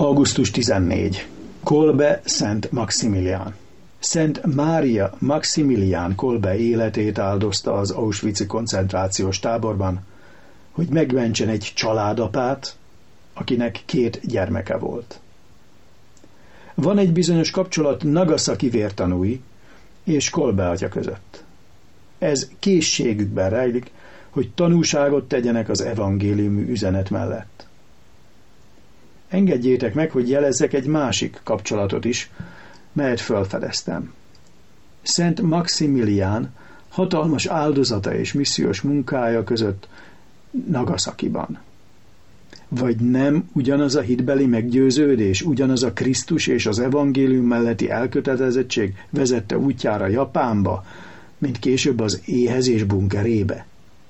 Augusztus 14. Kolbe Szent Maximilián. Szent Mária Maximilián Kolbe életét áldozta az auschwitzi koncentrációs táborban, hogy megmentsen egy családapát, akinek 2 gyermeke volt. Van egy bizonyos kapcsolat Nagasaki vértanúi és Kolbe atya között. Ez készségükben rejlik, hogy tanúságot tegyenek az evangéliumi üzenet mellett. Engedjétek meg, hogy jelezzek egy másik kapcsolatot is, melyet felfedeztem. Szent Maximilián hatalmas áldozata és missziós munkája között Nagasakiban. Vagy nem ugyanaz a hitbeli meggyőződés, ugyanaz a Krisztus és az evangélium melletti elkötelezettség vezette útjára Japánba, mint később az éhezés bunkerébe?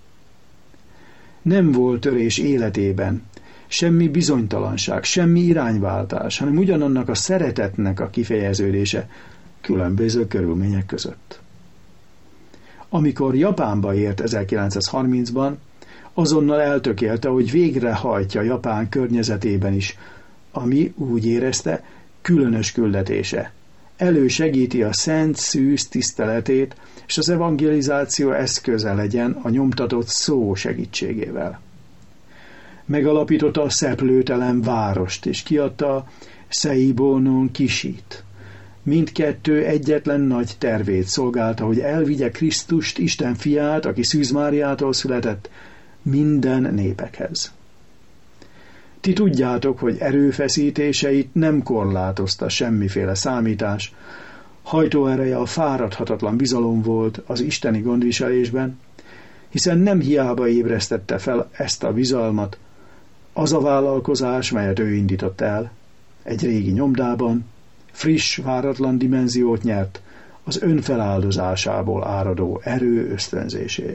Nem volt törés életében, semmi bizonytalanság, semmi irányváltás, hanem ugyanannak a szeretetnek a kifejeződése különböző körülmények között. Amikor Japánba ért 1930-ban, azonnal eltökélte, hogy végrehajtja Japán környezetében is, ami úgy érezte, különös küldetése. Elősegíti a szent szűz tiszteletét, és az evangelizáció eszköze legyen a nyomtatott szó segítségével. Megalapította a szeplőtelen várost, és kiadta a Seibo no Kishit. Mindkettő egyetlen nagy tervét szolgálta, hogy elvigye Krisztust, Isten fiát, aki Szűz Máriától született, minden népekhez. Ti tudjátok, hogy erőfeszítéseit nem korlátozta semmiféle számítás, hajtóereje a fáradhatatlan bizalom volt az isteni gondviselésben, hiszen nem hiába ébresztette fel ezt a bizalmat az a vállalkozás, melyet ő indított el, egy régi nyomdában, friss, váratlan dimenziót nyert az önfeláldozásából áradó erő ösztönzését.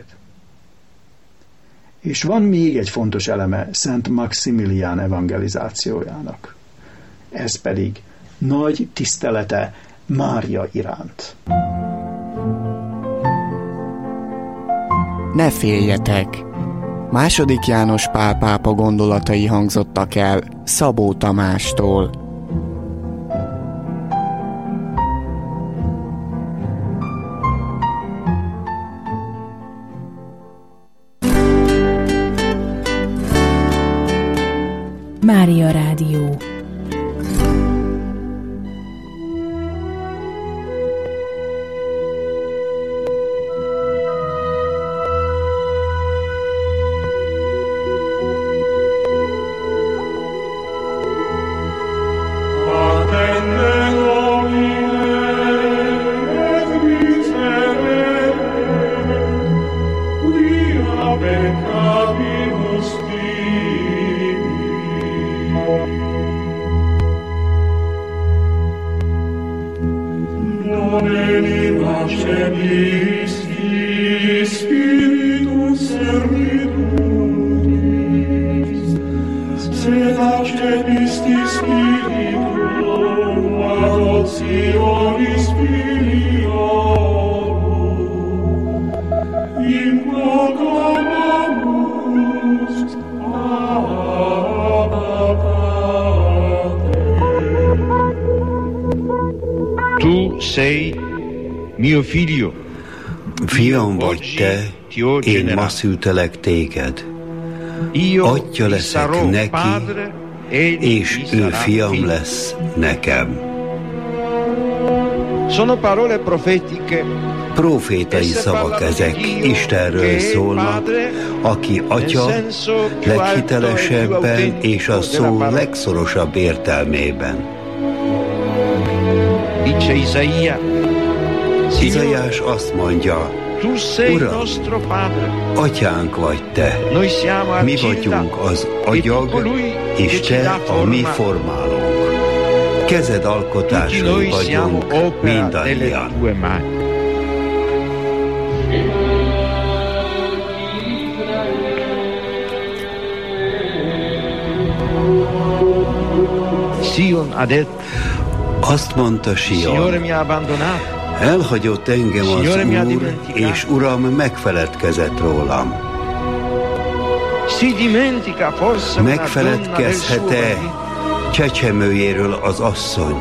És van még egy fontos eleme Szent Maximilián evangelizációjának. Ez pedig nagy tisztelete Mária iránt. Ne féljetek! II. János Pál pápa gondolatai hangzottak el Szabó Tamástól. Mária Rádió. Tu sei mio figlio. Fiam vagy te, én ma szültelek téged. Atya leszek neki, és ő fiam lesz nekem. Sono parole profetiche. Profétai szavak ezek, Istenről szólnak, aki Atya leghitelesebben és a szó legszorosabb értelmében. Izaiás azt mondja, Uram, Atyánk vagy te, mi vagyunk az agyag, és te a mi formálónk. Kezed alkotásai vagyunk mindannyian. Azt mondta Sion, elhagyott engem az Úr, és Uram megfeledkezett rólam. Megfeledkezhet-e csecsemőjéről az asszony.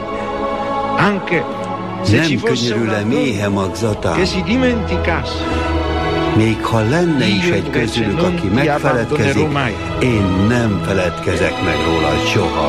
Nem könyörül-e méhe magzatán? Még ha lenne is egy közülük, aki megfeledkezik, én nem feledkezek meg róla soha.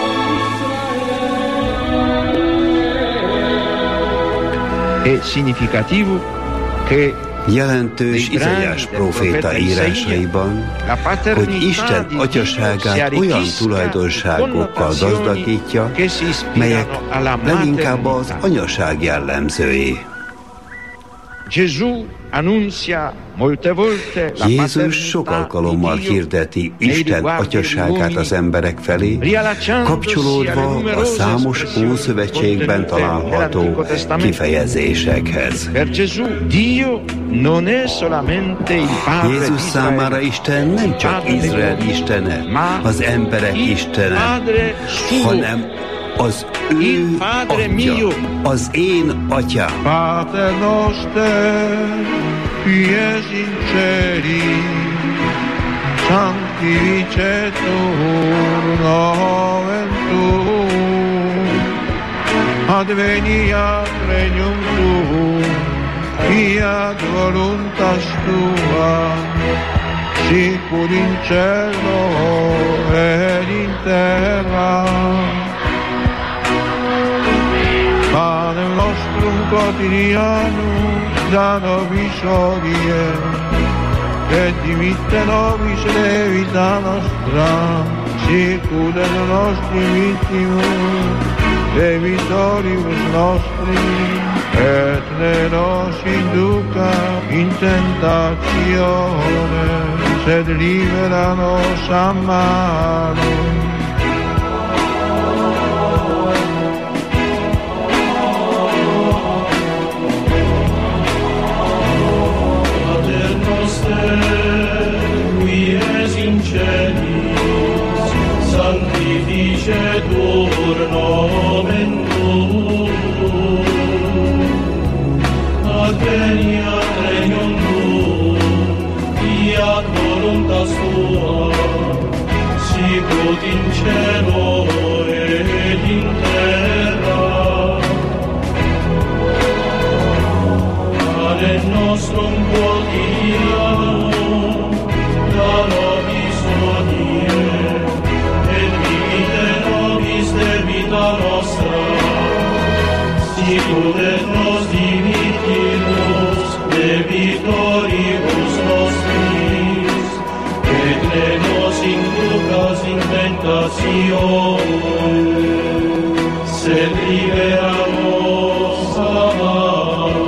Jelentős Izaiás próféta írásaiban, hogy Isten atyaságát olyan tulajdonságokkal gazdagítja, melyek leginkább az anyaság jellemzői. Jézus sok alkalommal hirdeti Isten atyaságát az emberek felé, kapcsolódva a számos Ószövetségben található kifejezésekhez. Jézus számára Isten nem csak Izrael istene, az emberek istene, hanem az ő atya, az én atyám. Pater noster, qui es in celi, sanctificetur nomen tuum, adveniat regnum tuum, fiat voluntas tua, sicur in cielo et in terra. Panem nostrum quotidianum da nobis hodie, et dimitte nobis levita nostra, sicur et nostri vittimus, debitoribus nostri, et ne nos induca in tentatione, sed libera nos a malo. Qui es in celis, sanctificetur nomen tuum, adveniat regnum tuum, fiat voluntas tua, sicut in cielo et in terra. Panem nostrum quotidianum da nobis hodie, et dimitte nobis debita nostra, sicur et nos dimittimus debitoribus nostris, et ne nos inducas in tentatione, sed libera nos a malo.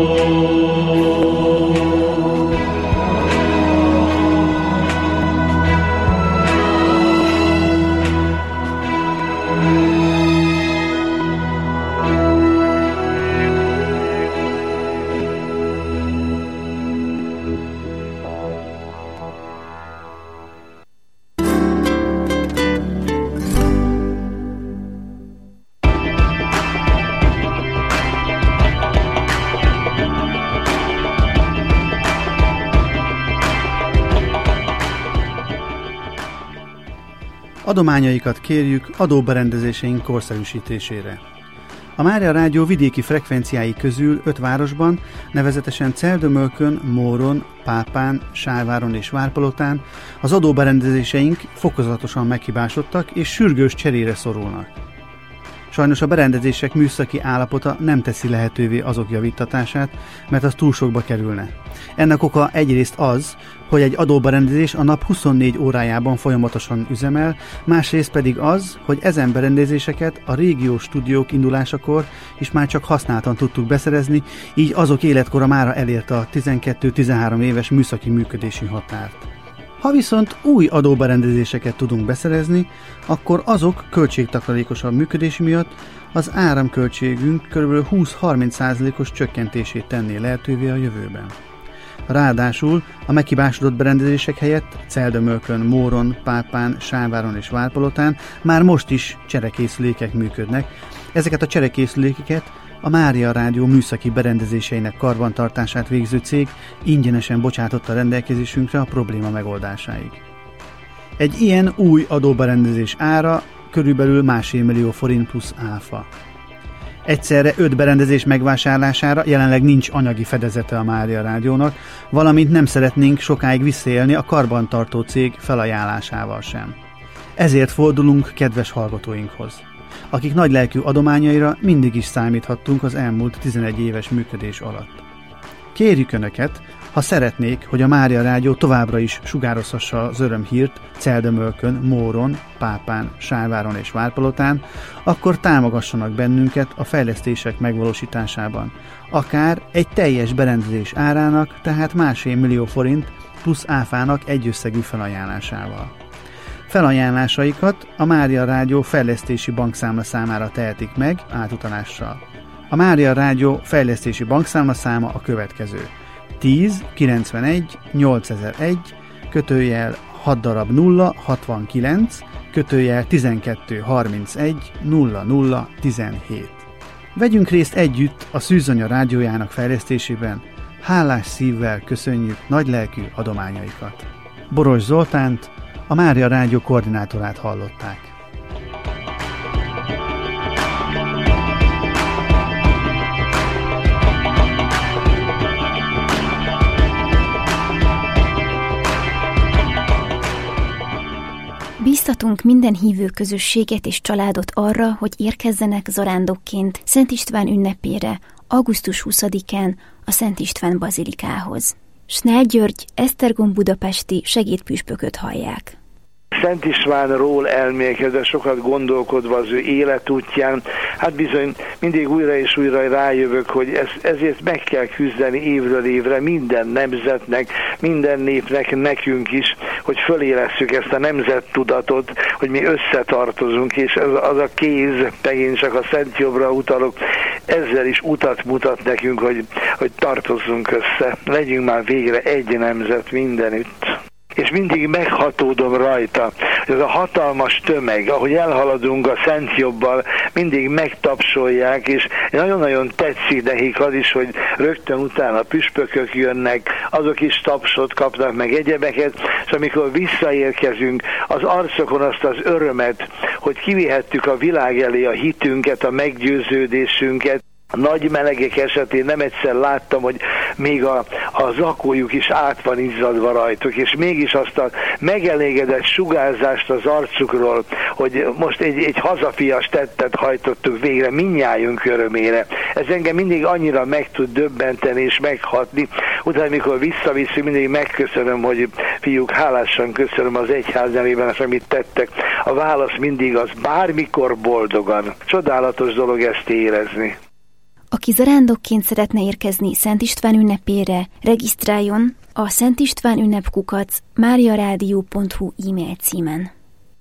Adományaikat kérjük adóberendezéseink korszerűsítésére. A Mária Rádió vidéki frekvenciái közül 5 városban, nevezetesen Celldömölkön, Móron, Pápán, Sálváron és Várpalotán az adóberendezéseink fokozatosan meghibásodtak és sürgős cserére szorulnak. Sajnos a berendezések műszaki állapota nem teszi lehetővé azok javítatását, mert az túl sokba kerülne. Ennek oka egyrészt az, hogy egy adóberendezés a nap 24 órájában folyamatosan üzemel, másrészt pedig az, hogy ezen berendezéseket a régiós stúdiók indulásakor is már csak használtan tudtuk beszerezni, így azok életkora mára elérte a 12-13 éves műszaki működési határt. Ha viszont új adóberendezéseket tudunk beszerezni, akkor azok költségtakarékosabb működési miatt az áramköltségünk kb. 20-30%-os csökkentését tenné lehetővé a jövőben. Ráadásul a meghibásodott berendezések helyett Celldömölkön, Móron, Pápán, Sálváron és Várpalotán már most is cserekészülékek működnek. Ezeket a cserekészülékeket a Mária Rádió műszaki berendezéseinek karbantartását végző cég ingyenesen bocsátotta rendelkezésünkre a probléma megoldásáig. Egy ilyen új adóberendezés ára körülbelül 1,5 millió forint plusz áfa. Egyszerre 5 berendezés megvásárlására jelenleg nincs anyagi fedezete a Mária Rádiónak, valamint nem szeretnénk sokáig visszaélni a karbantartó cég felajánlásával sem. Ezért fordulunk kedves hallgatóinkhoz, akik nagylelkű adományaira mindig is számíthattunk az elmúlt 11 éves működés alatt. Kérjük Önöket, ha szeretnék, hogy a Mária Rádió továbbra is sugározhassa az örömhírt Celdömölkön, Móron, Pápán, Sárváron és Várpalotán, akkor támogassanak bennünket a fejlesztések megvalósításában. Akár egy teljes berendezés árának, tehát 1,5 millió forint plusz áfának egyösszegű felajánlásával. Felajánlásaikat a Mária Rádió fejlesztési bankszámla számára tehetik meg átutalással. A Mária Rádió fejlesztési bankszámla száma a következő: 10 91 8001 kötőjel 6 0 69 kötőjel 12 31 00 17. Vegyünk részt együtt a Szűzanya rádiójának fejlesztésében, hálás szívvel köszönjük nagylelkű adományaikat. Boros Zoltánt, a Mária Rádió koordinátorát hallották. Bíztatunk minden hívő közösséget és családot arra, hogy érkezzenek zarándokként Szent István ünnepére, augusztus 20-án a Szent István bazilikához. Snell György, Esztergom budapesti segédpüspököt hallják. Szent Istvánról elmélkedve, sokat gondolkodva az ő életútján, hát bizony mindig újra és újra rájövök, hogy ezért meg kell küzdeni évről évre minden nemzetnek, minden népnek, nekünk is, hogy fölélesszük ezt a nemzettudatot, hogy mi összetartozunk, és az a kéz, megint csak a Szent Jobbra utalok, ezzel is utat mutat nekünk, hogy tartozzunk össze. Legyünk már végre egy nemzet mindenütt. És mindig meghatódom rajta, hogy ez a hatalmas tömeg, ahogy elhaladunk a Szent Jobbal, mindig megtapsolják, és nagyon-nagyon tetszik nekik az is, hogy rögtön utána a püspökök jönnek, azok is tapsot kapnak, meg egyebeket, és amikor visszaérkezünk, az arcokon azt az örömet, hogy kivihettük a világ elé a hitünket, a meggyőződésünket. A nagy melegek esetén nem egyszer láttam, hogy még a zakójuk is át van izzadva rajtuk, és mégis azt a megelégedett sugárzást az arcukról, hogy most egy hazafias tettet hajtottuk végre mindnyájunk örömére. Ez engem mindig annyira meg tud döbbenteni és meghatni. Utána, amikor visszavisszük, mindig megköszönöm, hogy fiúk, hálásan köszönöm az egyház nevében, amit tettek. A válasz mindig az, bármikor boldogan. Csodálatos dolog ezt érezni. Aki zarándokként szeretne érkezni Szent István ünnepére, regisztráljon a szentistvánünnepkukac.mariaradio.hu e-mail címen.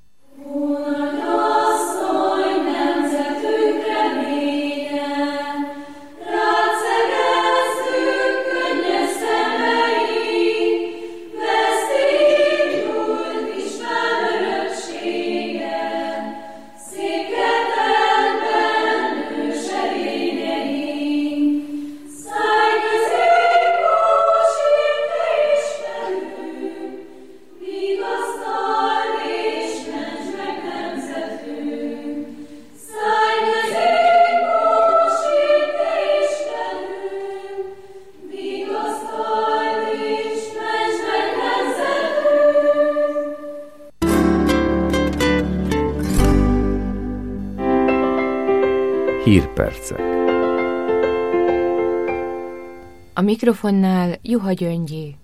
Hírpercek. A mikrofonnál Juha Gyöngyi.